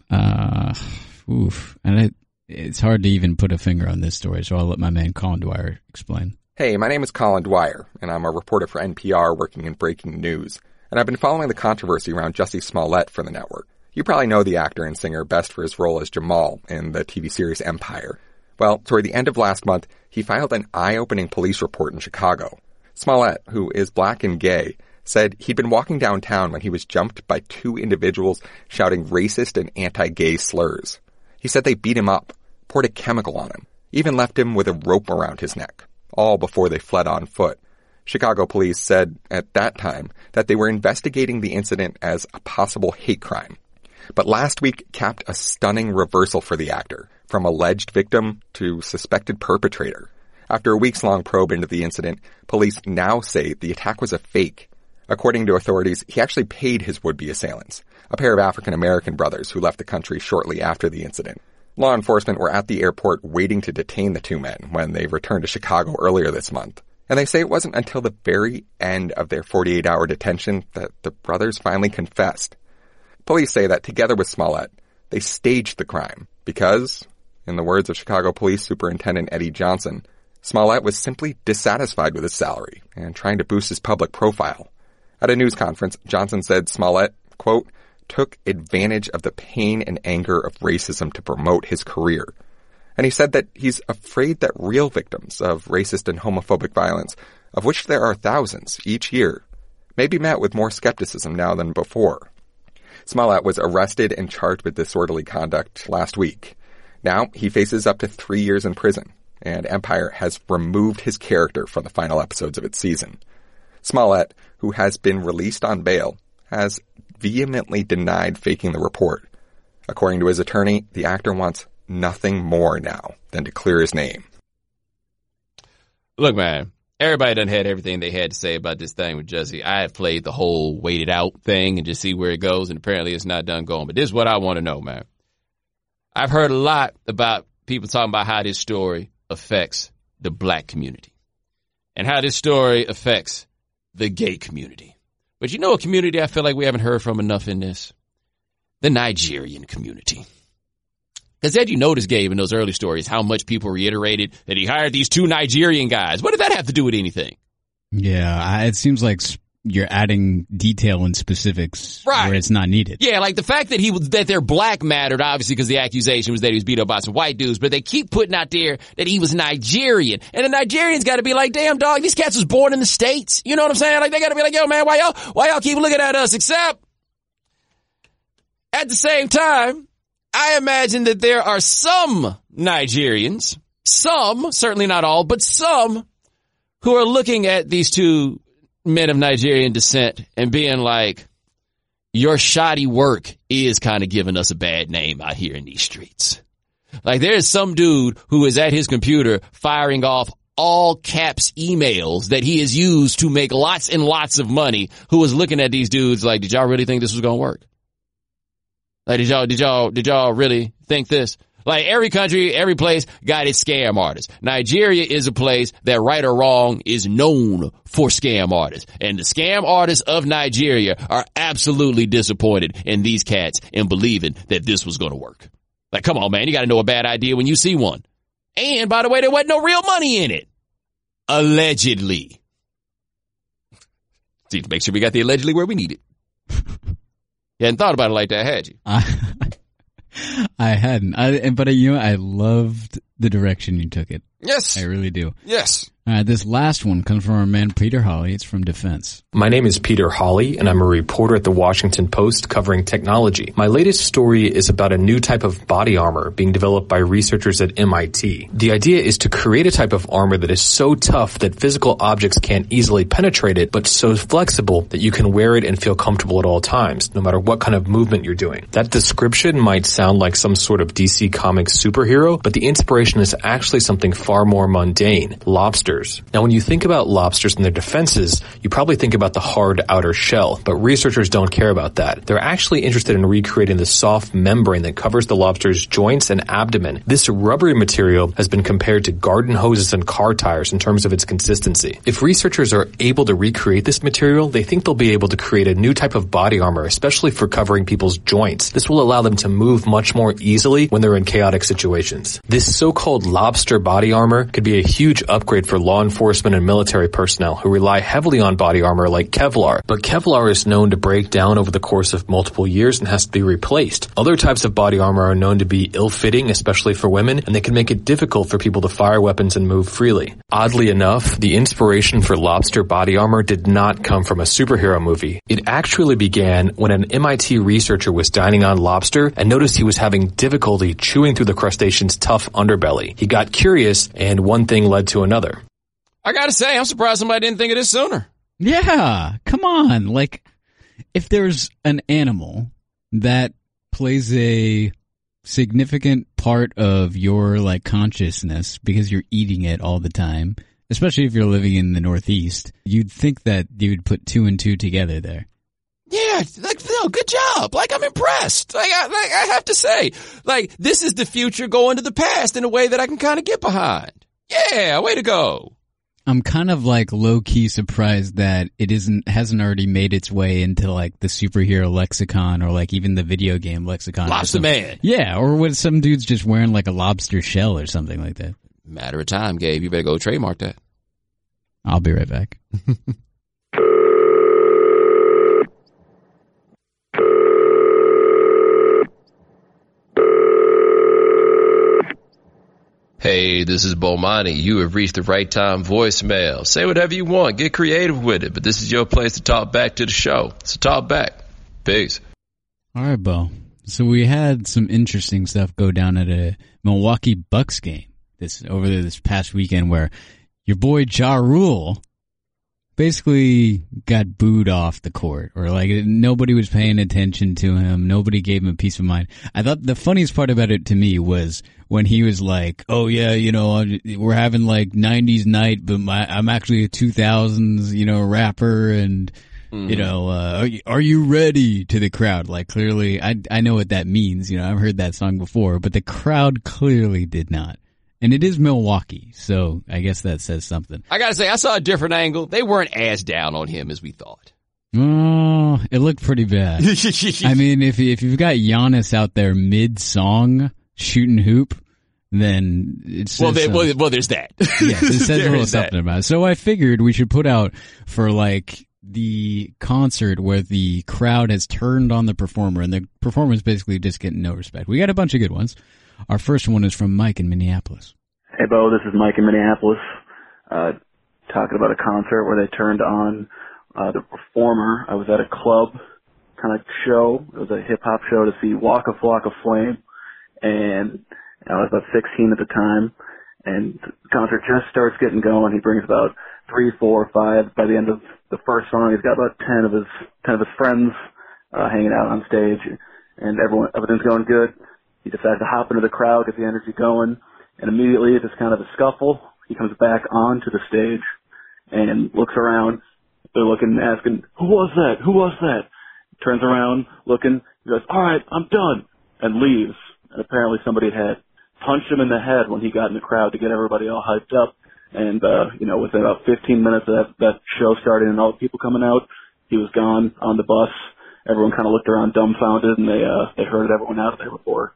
it's hard to even put a finger on this story, so I'll let my man Colin Dwyer explain. Hey, my name is Colin Dwyer, and I'm a reporter for NPR working in breaking news. And I've been following the controversy around Jussie Smollett for the network. You probably know the actor and singer best for his role as Jamal in the TV series Empire. Well, toward the end of last month, he filed an eye-opening police report in Chicago. Smollett, who is black and gay, said he'd been walking downtown when he was jumped by two individuals shouting racist and anti-gay slurs. He said they beat him up, poured a chemical on him, even left him with a rope around his neck, all before they fled on foot. Chicago police said at that time that they were investigating the incident as a possible hate crime. But last week capped a stunning reversal for the actor, from alleged victim to suspected perpetrator. After a weeks-long probe into the incident, police now say the attack was a fake. According to authorities, he actually paid his would-be assailants, a pair of African-American brothers who left the country shortly after the incident. Law enforcement were at the airport waiting to detain the two men when they returned to Chicago earlier this month. And they say it wasn't until the very end of their 48-hour detention that the brothers finally confessed. Police say that together with Smollett, they staged the crime because, in the words of Chicago Police Superintendent Eddie Johnson, Smollett was simply dissatisfied with his salary and trying to boost his public profile. At a news conference, Johnson said Smollett, quote, took advantage of the pain and anger of racism to promote his career. And he said that he's afraid that real victims of racist and homophobic violence, of which there are thousands each year, may be met with more skepticism now than before. Smollett was arrested and charged with disorderly conduct last week. Now he faces up to 3 years in prison, and Empire has removed his character from the final episodes of its season. Smollett, who has been released on bail, has vehemently denied faking the report. According to his attorney, the actor wants nothing more now than to clear his name. Look, man, everybody done had everything they had to say about this thing with Jussie. I have played the whole wait it out thing and just see where it goes, and apparently it's not done going. But this is what I want to know, man. I've heard a lot about people talking about how this story affects the black community and how this story affects the gay community. But you know a community I feel like we haven't heard from enough in this? The Nigerian community. Because as you noticed, Gabe, in those early stories, how much people reiterated that he hired these 2 Nigerian guys. What did that have to do with anything? Yeah, it seems like you're adding detail and specifics where it's not needed. Yeah, like the fact that they're black mattered, obviously, because the accusation was that he was beat up by some white dudes, but they keep putting out there that he was Nigerian. And the Nigerians got to be like, damn, dog, these cats was born in the States. You know what I'm saying? Like, they got to be like, yo, man, why y'all keep looking at us? Except, at the same time, I imagine that there are some Nigerians, some, certainly not all, but some, who are looking at these 2 men of Nigerian descent and being like, your shoddy work is kind of giving us a bad name out here in these streets. Like, there's some dude who is at his computer firing off all caps emails that he has used to make lots and lots of money, who is looking at these dudes like, did y'all really think this was going to work? Like, did y'all really think this? Like, every country, every place got its scam artists. Nigeria is a place that, right or wrong, is known for scam artists. And the scam artists of Nigeria are absolutely disappointed in these cats and believing that this was going to work. Like, come on, man, you got to know a bad idea when you see one. And, by the way, there wasn't no real money in it. Allegedly. See, to make sure we got the allegedly where we need it. You hadn't thought about it like that, had you? I hadn't. But I loved the direction you took it. Yes. I really do. Yes. This last one comes from our man Peter Hawley. It's from Defense. My name is Peter Hawley, and I'm a reporter at the Washington Post covering technology. My latest story is about a new type of body armor being developed by researchers at MIT. The idea is to create a type of armor that is so tough that physical objects can't easily penetrate it, but so flexible that you can wear it and feel comfortable at all times, no matter what kind of movement you're doing. That description might sound like some sort of DC Comics superhero, but the inspiration is actually something far more mundane: lobsters. Now, when you think about lobsters and their defenses, you probably think about the hard outer shell, but researchers don't care about that. They're actually interested in recreating the soft membrane that covers the lobster's joints and abdomen. This rubbery material has been compared to garden hoses and car tires in terms of its consistency. If researchers are able to recreate this material, they think they'll be able to create a new type of body armor, especially for covering people's joints. This will allow them to move much more easily when they're in chaotic situations. This so-called lobster body armor could be a huge upgrade for law enforcement and military personnel who rely heavily on body armor like Kevlar. But Kevlar is known to break down over the course of multiple years and has to be replaced. Other types of body armor are known to be ill-fitting, especially for women, and they can make it difficult for people to fire weapons and move freely. Oddly enough, the inspiration for lobster body armor did not come from a superhero movie. It actually began when an MIT researcher was dining on lobster and noticed he was having difficulty chewing through the crustacean's tough underbelly. He got curious, and one thing led to another. I gotta say, I'm surprised somebody didn't think of this sooner. Yeah, come on. Like, if there's an animal that plays a significant part of your, like, consciousness because you're eating it all the time, especially if you're living in the Northeast, you'd think that you would put 2 and 2 together there. Yeah, like, no, good job. Like, I'm impressed. I have to say, like, this is the future going to the past in a way that I can kind of get behind. Yeah, way to go. I'm kind of like low-key surprised that it hasn't already made its way into like the superhero lexicon or like even the video game lexicon. Lobster Man. Yeah, or with some dudes just wearing like a lobster shell or something like that. Matter of time, Gabe. You better go trademark that. I'll be right back. Hey, this is Bomani. You have reached the right time voicemail. Say whatever you want. Get creative with it. But this is your place to talk back to the show. So talk back. Peace. All right, Bo. So we had some interesting stuff go down at a Milwaukee Bucks game over this past weekend where your boy Ja Rule basically got booed off the court, or like nobody was paying attention to him. Nobody gave him a peace of mind. I thought the funniest part about it to me was when he was like, oh yeah, we're having like 90s night, but I'm actually a 2000s, rapper, and are you ready to the crowd? Like clearly, I know what that means. I've heard that song before, but the crowd clearly did not. And it is Milwaukee, so I guess that says something. I gotta say, I saw a different angle. They weren't as down on him as we thought. Oh, it looked pretty bad. I mean, if you've got Giannis out there mid-song shooting hoop, then it's well, there's that. Yeah, it says a little something about it. So I figured we should put out for like the concert where the crowd has turned on the performer, and the performer is basically just getting no respect. We got a bunch of good ones. Our first one is from Mike in Minneapolis. Hey, Bo, this is Mike in Minneapolis, talking about a concert where they turned on the performer. I was at a club kind of show. It was a hip-hop show to see Waka Flocka Flame, and I was about 16 at the time, and the concert just starts getting going. He brings about 3, 4, 5. By the end of the first song, he's got about 10 of his friends hanging out on stage, and everything's going good. He decides to hop into the crowd, get the energy going, and immediately it's just kind of a scuffle. He comes back onto the stage and looks around. They're looking, asking, who was that? Who was that? Turns around, looking, he goes, all right, I'm done, and leaves. And apparently somebody had punched him in the head when he got in the crowd to get everybody all hyped up. And, within about 15 minutes of that show starting and all the people coming out, he was gone on the bus. Everyone kind of looked around dumbfounded, and they herded everyone out of there before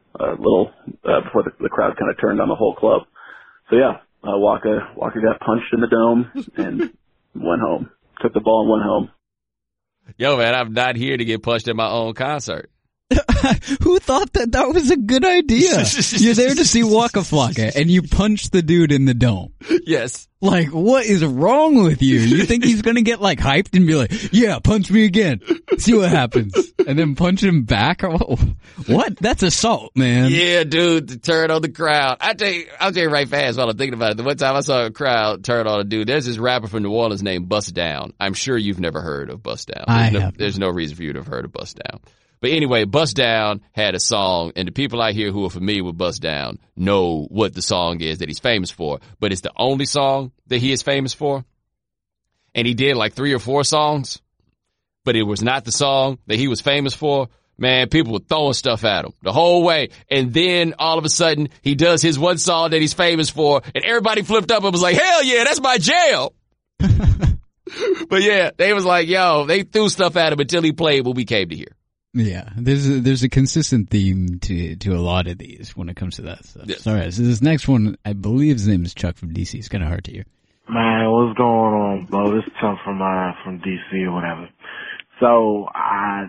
the crowd kind of turned on the whole club. So yeah, Waka got punched in the dome and went home. Took the ball and went home. Yo, man, I'm not here to get punched at my own concert. Who thought that was a good idea? You're there to see Waka Flocka, and you punch the dude in the dome. Yes. Like, what is wrong with you? You think he's gonna get, like, hyped and be like, yeah, punch me again. See what happens. And then punch him back? What? That's assault, man. Yeah, dude, to turn on the crowd. I'll tell you right fast while I'm thinking about it. The one time I saw a crowd turn on a dude, there's this rapper from New Orleans named Bust Down. I'm sure you've never heard of Bust Down. There's no reason for you to have heard of Bust Down. But anyway, Bust Down had a song, and the people out here who are familiar with Bust Down know what the song is that he's famous for. But it's the only song that he is famous for. And he did like 3 or 4 songs, but it was not the song that he was famous for. Man, people were throwing stuff at him the whole way. And then all of a sudden, he does his one song that he's famous for, and everybody flipped up and was like, hell yeah, that's my jam. But yeah, they was like, yo, they threw stuff at him until he played what we came to hear. Yeah, there's a consistent theme to a lot of these when it comes to that stuff. Yes. All right, so this next one, I believe his name is Chuck from DC. It's kind of hard to hear. Man, what's going on, Bo? This is Chuck from DC or whatever. So I,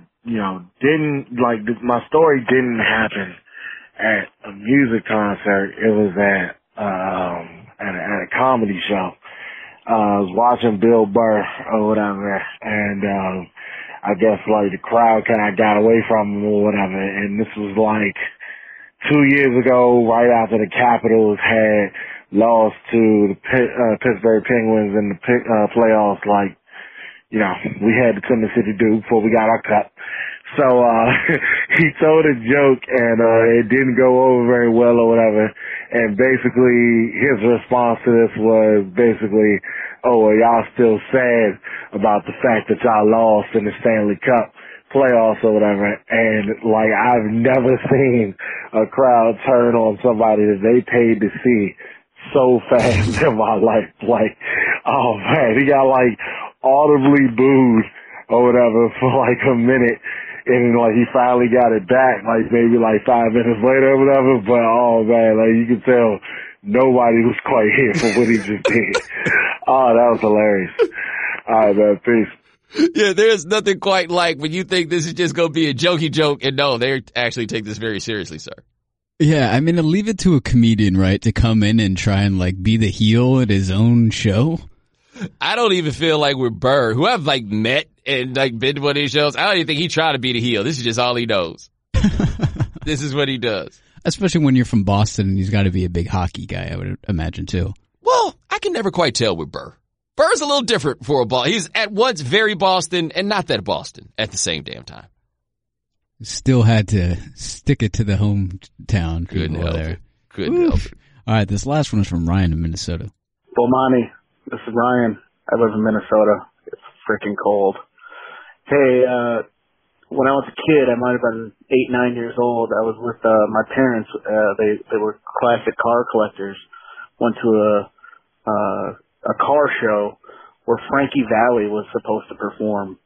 my story didn't happen at a music concert. It was at a comedy show. I was watching Bill Burr or whatever, and I guess like the crowd kind of got away from him or whatever. And this was like 2 years ago, right after the Capitals had lost to the Pittsburgh Penguins in the playoffs. Like, we had to Twin City do before we got our cup. So he told a joke, and it didn't go over very well or whatever. And basically his response to this was basically, oh, are y'all still sad about the fact that y'all lost in the Stanley Cup playoffs or whatever? And like, I've never seen a crowd turn on somebody that they paid to see so fast in my life. Like, oh man, he got like audibly booed or whatever for like a minute. And like he finally got it back, like maybe like 5 minutes later or whatever. But oh man, like you could tell nobody was quite here for what he just did. Oh, that was hilarious. All right, man, peace. Yeah, there's nothing quite like when you think this is just going to be a jokey joke, and no, they actually take this very seriously, sir. Yeah, I mean, to leave it to a comedian, right, to come in and try and, like, be the heel at his own show. I don't even feel like with Burr, who I've, like, met and, like, been to one of these shows, I don't even think he tried to be the heel. This is just all he knows. This is what he does. Especially when you're from Boston and he's got to be a big hockey guy, I would imagine, too. Well, I can never quite tell with Burr. Burr's a little different for a Boston. He's at once very Boston and not that Boston at the same damn time. Still had to stick it to the hometown. Couldn't help it. All right, this last one is from Ryan in Minnesota. Bomani, this is Ryan. I live in Minnesota. It's freaking cold. Hey, when I was a kid, I might have been 8, 9 years old. I was with my parents. They were classic car collectors. Went to a car show where Frankie Valli was supposed to perform.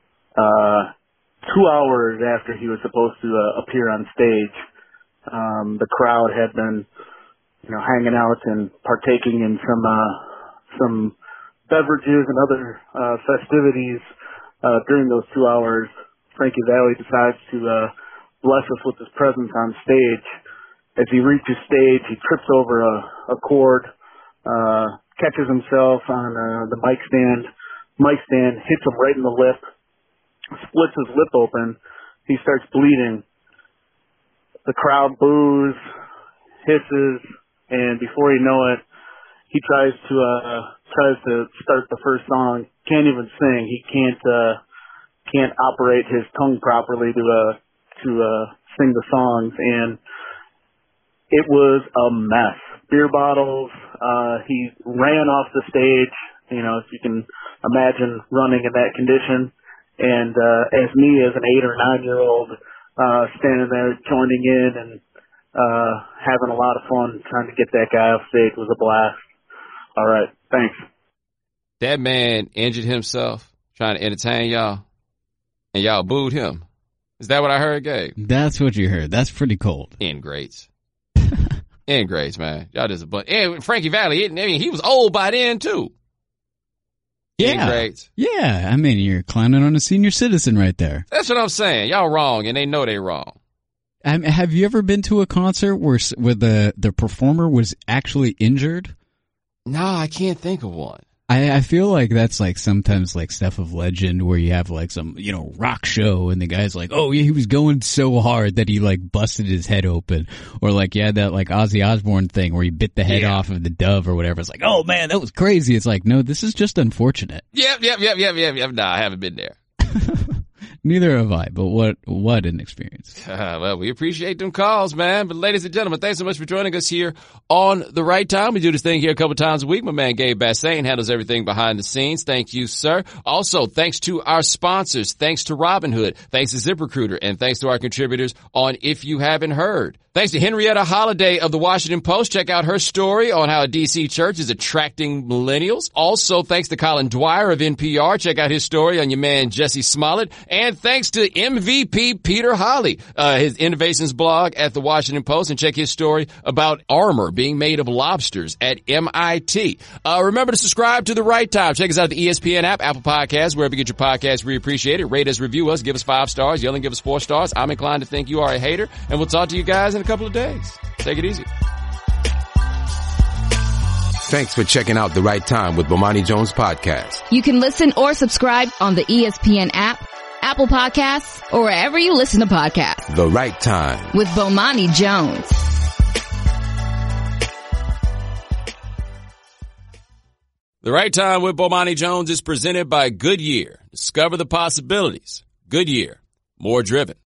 2 hours after he was supposed to appear on stage, the crowd had been, hanging out and partaking in some beverages and other festivities. During those 2 hours, Frankie Valli decides to bless us with his presence on stage. As he reaches stage, he trips over a cord, catches himself on the mic stand. Mic stand hits him right in the lip, splits his lip open. He starts bleeding. The crowd boos, hisses, and before you know it, he tries to start the first song. Can't even sing. He can't operate his tongue properly to sing the songs, and it was a mess. Beer bottles. He ran off the stage. If you can imagine running in that condition. And as me, as an 8 or 9 year old, standing there joining in and having a lot of fun trying to get that guy off stage was a blast. All right, thanks. That man injured himself trying to entertain y'all, and y'all booed him. Is that what I heard, Gabe? That's what you heard. That's pretty cold. Ingrates. Ingrates, man. Y'all just a bunch. And Frankie Valli, he was old by then, too. Yeah. Ingrates. Yeah. I mean, you're clowning on a senior citizen right there. That's what I'm saying. Y'all wrong, and they know they wrong. Have you ever been to a concert where the performer was actually injured? No, I can't think of one. I feel like that's like sometimes like stuff of legend where you have like some, rock show and the guy's like, oh yeah, he was going so hard that he like busted his head open. Or like, yeah, that like Ozzy Osbourne thing where he bit the head off of the dove or whatever. It's like, oh man, that was crazy. It's like, no, this is just unfortunate. Yep. No, I haven't been there. Neither have I, but what an experience. Well, we appreciate them calls, man. But ladies and gentlemen, thanks so much for joining us here on The Right Time. We do this thing here a couple times a week. My man Gabe Bassane handles everything behind the scenes. Thank you, sir. Also, thanks to our sponsors. Thanks to Robinhood. Thanks to ZipRecruiter. And thanks to our contributors on If You Haven't Heard. Thanks to Henrietta Holliday of the Washington Post. Check out her story on how a D.C. church is attracting millennials. Also, thanks to Colin Dwyer of NPR. Check out his story on your man Jesse Smollett. And thanks to MVP Peter Hawley, his innovations blog at the Washington Post. And check his story about armor being made of lobsters at MIT. Remember to subscribe to The Right Time. Check us out at the ESPN app, Apple Podcasts, wherever you get your podcasts. We appreciate it. Rate us, review us, give us 5 stars. Yell and give us 4 stars. I'm inclined to think you are a hater. And we'll talk to you guys in a couple of days. Take it easy. Thanks for checking out The Right Time with Bomani Jones podcast. You can listen or subscribe on the ESPN app, Apple Podcasts, or wherever you listen to podcasts. The Right Time with Bomani Jones. The Right Time with Bomani Jones is presented by Goodyear. Discover the possibilities. Goodyear. More driven.